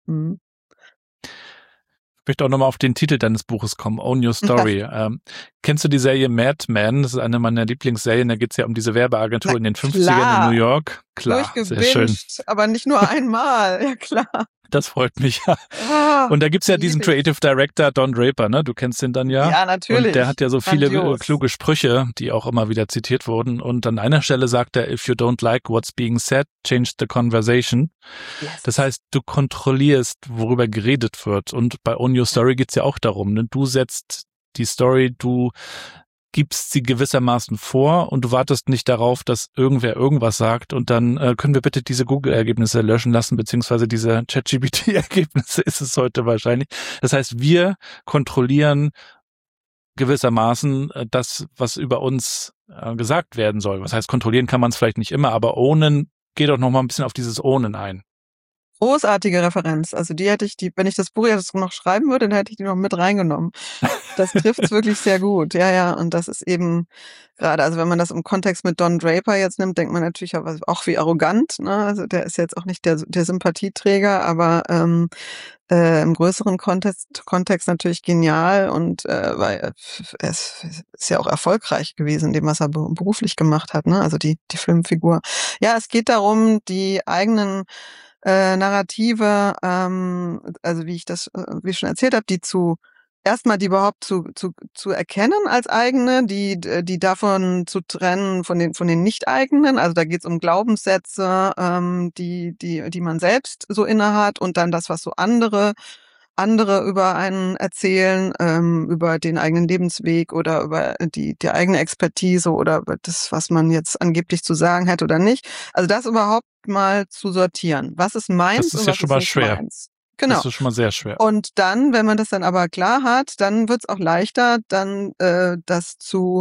Ich möchte auch nochmal auf den Titel deines Buches kommen, Own Your Story. Kennst du die Serie Mad Men? Das ist eine meiner Lieblingsserien. Da geht es ja um diese Werbeagentur in den 50ern in New York. Klar, sehr schön. Durchgebinged, aber nicht nur einmal, ja klar. Das freut mich. Und da gibt's ja diesen Creative Director Don Draper, ne? Du kennst den dann ja. Ja, natürlich. Und der hat ja so viele Grandios. kluge Sprüche, die auch immer wieder zitiert wurden. Und an einer Stelle sagt er, if you don't like what's being said, change the conversation. Yes. Das heißt, du kontrollierst, worüber geredet wird. Und bei Own Your Story geht's ja auch darum, ne? Du setzt die Story, du gibst sie gewissermaßen vor und du wartest nicht darauf, dass irgendwer irgendwas sagt und dann können wir bitte diese Google-Ergebnisse löschen lassen, beziehungsweise diese ChatGPT-Ergebnisse ist es heute wahrscheinlich. Das heißt, wir kontrollieren gewissermaßen das, was über uns gesagt werden soll. Was heißt, kontrollieren kann man es vielleicht nicht immer, aber ownen, geht doch noch mal ein bisschen auf dieses Ownen ein. Großartige Referenz. Also die hätte ich, wenn ich das Buch jetzt noch schreiben würde, dann hätte ich die noch mit reingenommen. Das trifft's wirklich sehr gut. Ja. Und das ist eben gerade, also wenn man das im Kontext mit Don Draper jetzt nimmt, denkt man natürlich auch wie arrogant. Ne? Also der ist jetzt auch nicht der Sympathieträger, aber im größeren Kontext natürlich genial und weil es ist ja auch erfolgreich gewesen in dem, was er beruflich gemacht hat. Ne? Also die Filmfigur. Ja, es geht darum, die eigenen Narrative, also wie ich schon erzählt habe, die überhaupt zu erkennen als eigene, die davon zu trennen von den nicht-eigenen. Also da geht es um Glaubenssätze, die man selbst so innehat und dann das, was so andere über einen erzählen, über den eigenen Lebensweg oder über die eigene Expertise oder über das, was man jetzt angeblich zu sagen hätte oder nicht. Also das überhaupt mal zu sortieren. Was ist meins das ist und ja was schon ist mal nicht schwer. meins? Genau. Das ist schon mal sehr schwer. Und dann, wenn man das dann aber klar hat, dann wird es auch leichter, dann das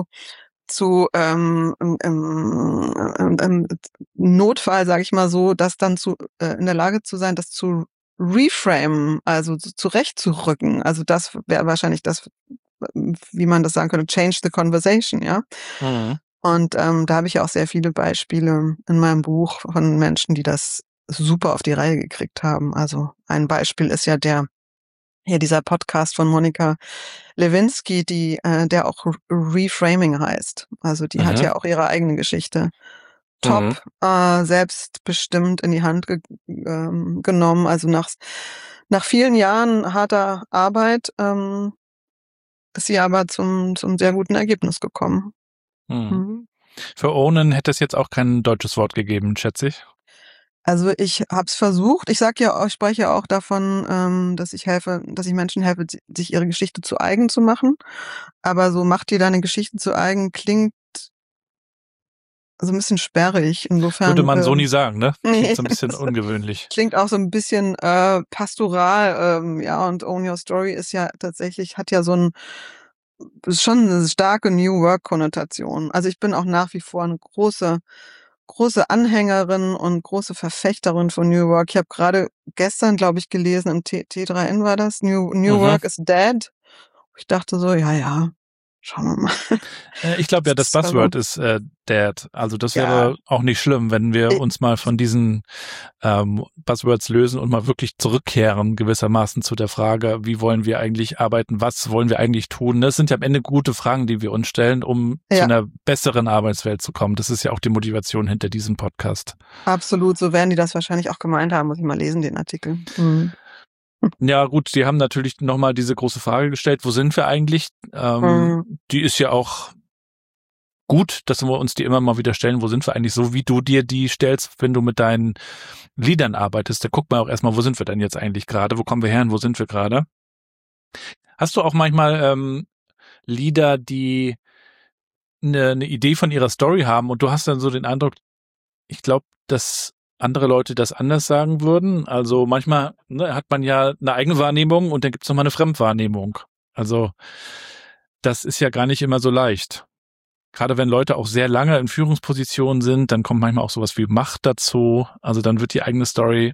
im Notfall, sage ich mal so, das dann in der Lage zu sein, das zu reframen, also zurechtzurücken. Also das wäre wahrscheinlich das, wie man das sagen könnte, change the conversation, ja. Mhm. Und da habe ich ja auch sehr viele Beispiele in meinem Buch von Menschen, die das super auf die Reihe gekriegt haben. Also ein Beispiel ist ja dieser Podcast von Monika Lewinsky, der auch Reframing heißt. Also die hat ja auch ihre eigene Geschichte top selbstbestimmt in die Hand genommen. Also nach vielen Jahren harter Arbeit ist sie aber zum sehr guten Ergebnis gekommen. Mhm. Für Ownen hätte es jetzt auch kein deutsches Wort gegeben, schätze ich. Also ich habe es versucht. Ich spreche ja auch davon, dass ich Menschen helfe, sich ihre Geschichte zu eigen zu machen. Aber so macht dir deine Geschichte zu eigen klingt so ein bisschen sperrig. Insofern würde man so nie sagen, ne? Klingt nee, so ein bisschen ungewöhnlich. Klingt auch so ein bisschen pastoral. Ja, und Own Your Story ist ja tatsächlich, ist schon eine starke New Work-Konnotation. Also ich bin auch nach wie vor eine große Anhängerin und große Verfechterin von New Work. Ich habe gerade gestern, glaube ich, gelesen, im T3N war das, New Work is dead. Ich dachte so, ja, schauen wir mal. Ich glaube ja, das Buzzword ist dead. Also das wäre auch nicht schlimm, wenn wir uns mal von diesen Buzzwords lösen und mal wirklich zurückkehren gewissermaßen zu der Frage, wie wollen wir eigentlich arbeiten, was wollen wir eigentlich tun. Das sind ja am Ende gute Fragen, die wir uns stellen, um zu einer besseren Arbeitswelt zu kommen. Das ist ja auch die Motivation hinter diesem Podcast. Absolut, so werden die das wahrscheinlich auch gemeint haben. Muss ich mal lesen, den Artikel. Mhm. Ja gut, die haben natürlich nochmal diese große Frage gestellt, wo sind wir eigentlich? Die ist ja auch gut, dass wir uns die immer mal wieder stellen, wo sind wir eigentlich, so wie du dir die stellst, wenn du mit deinen Liedern arbeitest. Da guck mal auch erstmal, wo sind wir denn jetzt eigentlich gerade, wo kommen wir her und wo sind wir gerade? Hast du auch manchmal Lieder, die eine Idee von ihrer Story haben und du hast dann so den Eindruck, ich glaube, dass andere Leute das anders sagen würden. Also manchmal hat man ja eine eigene Wahrnehmung und dann gibt es nochmal eine Fremdwahrnehmung. Also das ist ja gar nicht immer so leicht. Gerade wenn Leute auch sehr lange in Führungspositionen sind, dann kommt manchmal auch sowas wie Macht dazu. Also dann wird die eigene Story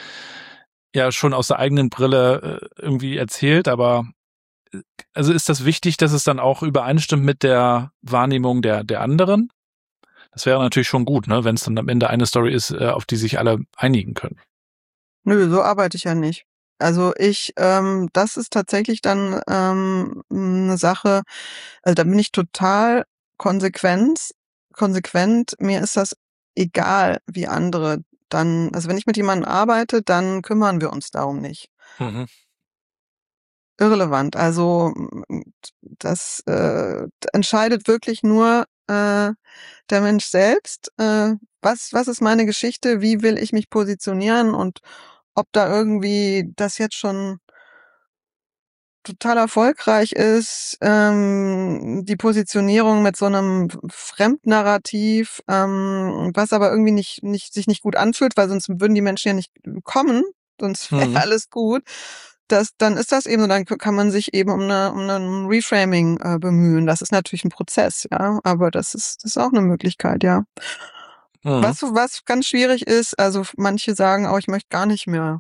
ja schon aus der eigenen Brille irgendwie erzählt. Aber also ist das wichtig, dass es dann auch übereinstimmt mit der Wahrnehmung der anderen? Das wäre natürlich schon gut, ne, wenn es dann am Ende eine Story ist, auf die sich alle einigen können. Nö, so arbeite ich ja nicht. Also das ist tatsächlich dann eine Sache, also da bin ich total konsequent. Mir ist das egal wie andere dann, also wenn ich mit jemandem arbeite, dann kümmern wir uns darum nicht. Mhm. Irrelevant. Also das entscheidet wirklich nur der Mensch selbst. Was ist meine Geschichte? Wie will ich mich positionieren? Und ob da irgendwie das jetzt schon total erfolgreich ist, die Positionierung mit so einem Fremdnarrativ, was aber irgendwie sich nicht gut anfühlt, weil sonst würden die Menschen ja nicht kommen, sonst wäre alles gut. Dann ist das eben so, dann kann man sich eben um ein Reframing bemühen. Das ist natürlich ein Prozess, ja, aber das ist auch eine Möglichkeit, ja. Mhm. Was ganz schwierig ist, also manche sagen auch, ich möchte gar nicht mehr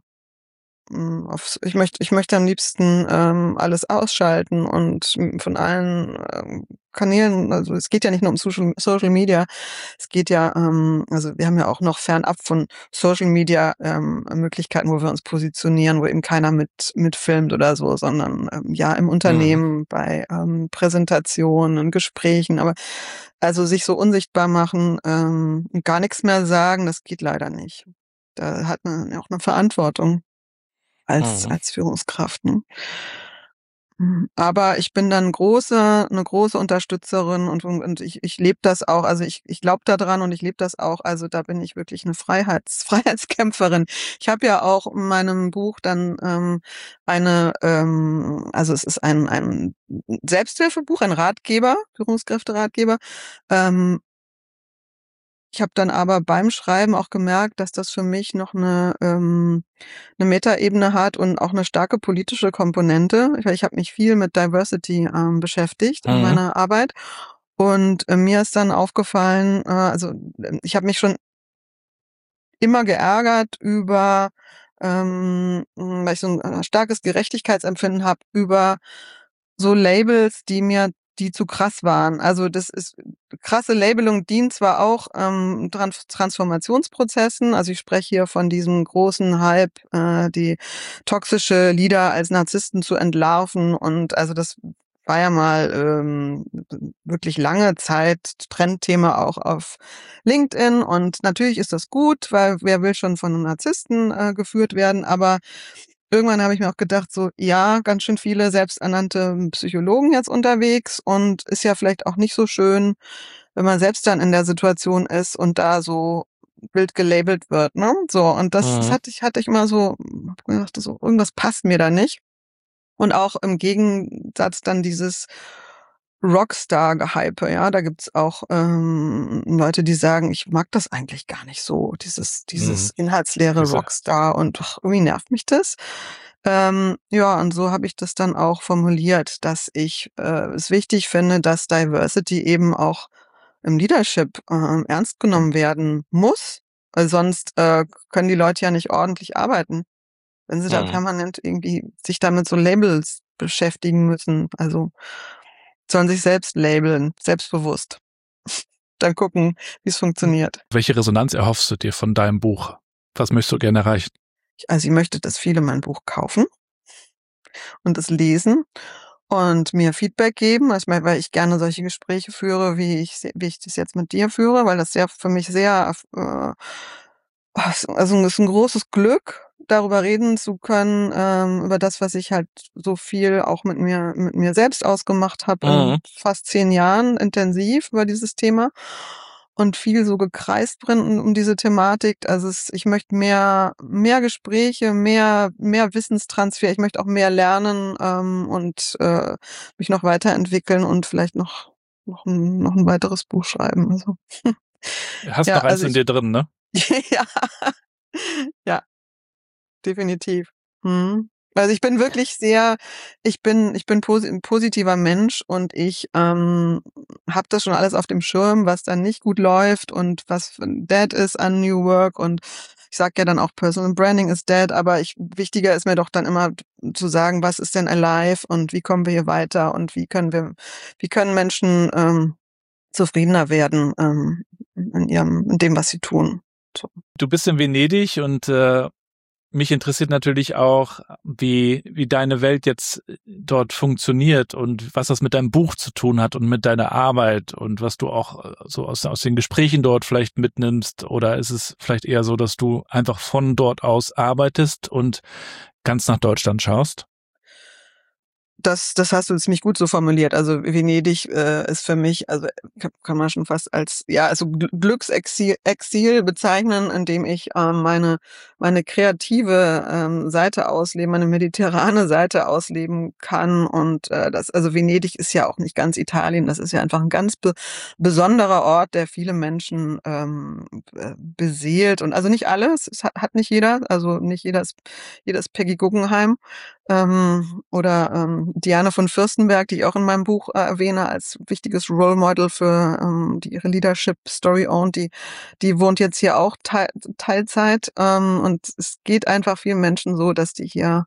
ich möchte am liebsten alles ausschalten und von allen Kanälen, also es geht ja nicht nur um Social Media, es geht ja, also wir haben ja auch noch fernab von Social Media Möglichkeiten, wo wir uns positionieren, wo eben keiner mitfilmt oder so, sondern ja im Unternehmen bei Präsentationen, Gesprächen, aber also sich so unsichtbar machen, gar nichts mehr sagen, das geht leider nicht. Da hat man ja auch eine Verantwortung als Führungskraft, ne? Aber ich bin dann eine große Unterstützerin und ich lebe das auch. Also ich glaube da dran und ich lebe das auch. Also da bin ich wirklich eine Freiheitskämpferin. Ich habe ja auch in meinem Buch dann also es ist ein Selbsthilfebuch, ein Ratgeber, Führungskräfteratgeber. Ich habe dann aber beim Schreiben auch gemerkt, dass das für mich noch eine Metaebene hat und auch eine starke politische Komponente. Ich habe mich viel mit Diversity beschäftigt in meiner Arbeit und mir ist dann aufgefallen, also ich habe mich schon immer geärgert über, weil ich so ein starkes Gerechtigkeitsempfinden habe, über so Labels, die zu krass waren. Also das ist krasse Labelung dient zwar auch Transformationsprozessen. Also ich spreche hier von diesem großen Hype, die toxische Leader als Narzissten zu entlarven. Und also das war ja mal wirklich lange Zeit Trendthema auch auf LinkedIn. Und natürlich ist das gut, weil wer will schon von einem Narzissten geführt werden, aber irgendwann habe ich mir auch gedacht, so, ja, ganz schön viele selbsternannte Psychologen jetzt unterwegs und ist ja vielleicht auch nicht so schön, wenn man selbst dann in der Situation ist und da so wild gelabelt wird, ne? So, und das hatte ich immer so, hab gedacht, so, irgendwas passt mir da nicht. Und auch im Gegensatz dann dieses Rockstar-Gehype, ja, da gibt's auch Leute, die sagen, ich mag das eigentlich gar nicht so, dieses inhaltsleere Rockstar und ach, irgendwie nervt mich das. Ja, und so habe ich das dann auch formuliert, dass ich es wichtig finde, dass Diversity eben auch im Leadership ernst genommen werden muss, weil sonst können die Leute ja nicht ordentlich arbeiten, wenn sie da permanent irgendwie sich damit so Labels beschäftigen müssen. Also sollen sich selbst labeln, selbstbewusst. Dann gucken, wie es funktioniert. Welche Resonanz erhoffst du dir von deinem Buch? Was möchtest du gerne erreichen? Also ich möchte, dass viele mein Buch kaufen und es lesen und mir Feedback geben, also weil ich gerne solche Gespräche führe, wie ich das jetzt mit dir führe, weil das für mich sehr, also es ist ein großes Glück, darüber reden zu können, über das, was ich halt so viel auch mit mir selbst ausgemacht habe, in fast 10 Jahren intensiv über dieses Thema und viel so gekreist drin um diese Thematik. Also ich möchte mehr Gespräche, mehr Wissenstransfer. Ich möchte auch mehr lernen und mich noch weiterentwickeln und vielleicht noch ein weiteres Buch schreiben. Also. Hast noch eins in dir drin, ne? Ja, ja, definitiv. Also ich bin wirklich ich bin ein positiver Mensch und ich habe das schon alles auf dem Schirm, was dann nicht gut läuft und was dead ist an New Work und ich sage ja dann auch Personal Branding ist dead, aber wichtiger ist mir doch dann immer zu sagen, was ist denn alive und wie kommen wir hier weiter und wie können Menschen zufriedener werden in dem, was sie tun. So. Du bist in Venedig und mich interessiert natürlich auch, wie deine Welt jetzt dort funktioniert und was das mit deinem Buch zu tun hat und mit deiner Arbeit und was du auch so aus den Gesprächen dort vielleicht mitnimmst. Oder ist es vielleicht eher so, dass du einfach von dort aus arbeitest und ganz nach Deutschland schaust? Das hast du ziemlich gut so formuliert. Also Venedig ist für mich, also kann man schon fast als Glücksexil bezeichnen, indem ich meine kreative Seite ausleben, meine mediterrane Seite ausleben kann. Und also Venedig ist ja auch nicht ganz Italien. Das ist ja einfach ein ganz besonderer Ort, der viele Menschen beseelt. Und also nicht alles, es hat nicht jeder, also nicht jeder ist Peggy Guggenheim. Oder Diane von Fürstenberg, die ich auch in meinem Buch erwähne als wichtiges Role Model für die ihre Leadership Story ownt, die wohnt jetzt hier auch Teilzeit und es geht einfach vielen Menschen so, dass die hier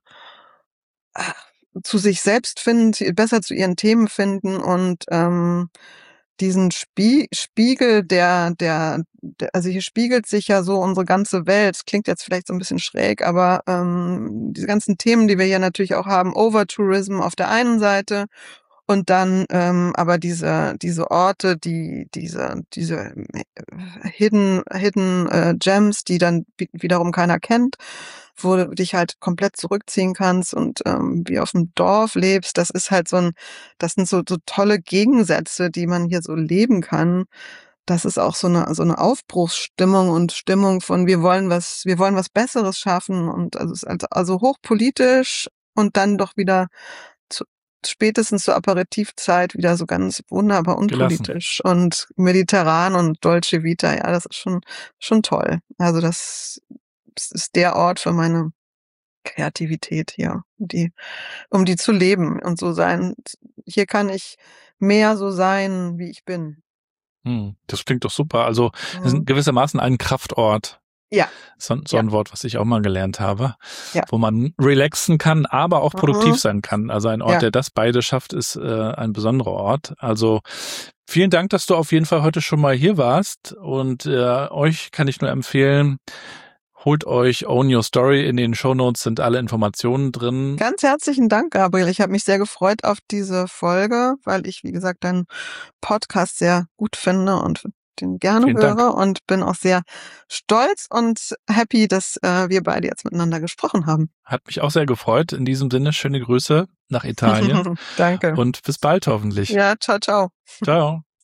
zu sich selbst finden, besser zu ihren Themen finden und diesen Spiegel, also hier spiegelt sich ja so unsere ganze Welt. Das klingt jetzt vielleicht so ein bisschen schräg, aber diese ganzen Themen, die wir hier natürlich auch haben, Overtourism auf der einen Seite und dann aber diese Orte, diese Hidden Gems, die dann wiederum keiner kennt, wo du dich halt komplett zurückziehen kannst und wie auf dem Dorf lebst, das ist halt das sind so tolle Gegensätze, die man hier so leben kann. Das ist auch so eine Aufbruchsstimmung und Stimmung von wir wollen was Besseres schaffen und also es ist also hochpolitisch und dann doch wieder spätestens zur Aperitivzeit wieder so ganz wunderbar unpolitisch und mediterran und Dolce Vita. Ja, das ist schon toll. Also das ist der Ort für meine Kreativität hier, um die zu leben und so sein. Hier kann ich mehr so sein, wie ich bin. Das klingt doch super. Also es ist gewissermaßen ein Kraftort. Ja. So ein Wort, was ich auch mal gelernt habe, ja. Wo man relaxen kann, aber auch produktiv sein kann. Also ein Ort, der das beide schafft, ist ein besonderer Ort. Also vielen Dank, dass du auf jeden Fall heute schon mal hier warst und euch kann ich nur empfehlen, holt euch Own Your Story. In den Shownotes sind alle Informationen drin. Ganz herzlichen Dank, Gabriel. Ich habe mich sehr gefreut auf diese Folge, weil ich, wie gesagt, deinen Podcast sehr gut finde und den gerne höre und bin auch sehr stolz und happy, dass wir beide jetzt miteinander gesprochen haben. Hat mich auch sehr gefreut. In diesem Sinne, schöne Grüße nach Italien. Danke. Und bis bald hoffentlich. Ja, ciao, ciao. Ciao.